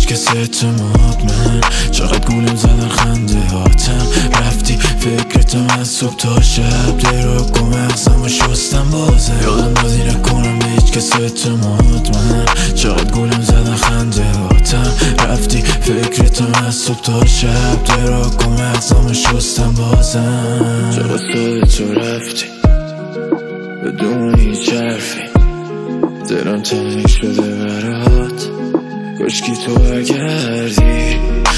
کس اعتماد من چقدر گولم زدن خنده هاتم رفتی فکرتم از صبح تا شب دراک و مغزم و شستم بازم یادم دادی نکنم به هیچ کس اعتماد من چقدر گولم زدن خنده هاتم رفتی فکرتم از صبح تا شب دراک و مغزم و شستم بازم چقدر ساده تو رفتی بدون هیچ حرفی دلم تنگ شده برات کاشکی تو برگردی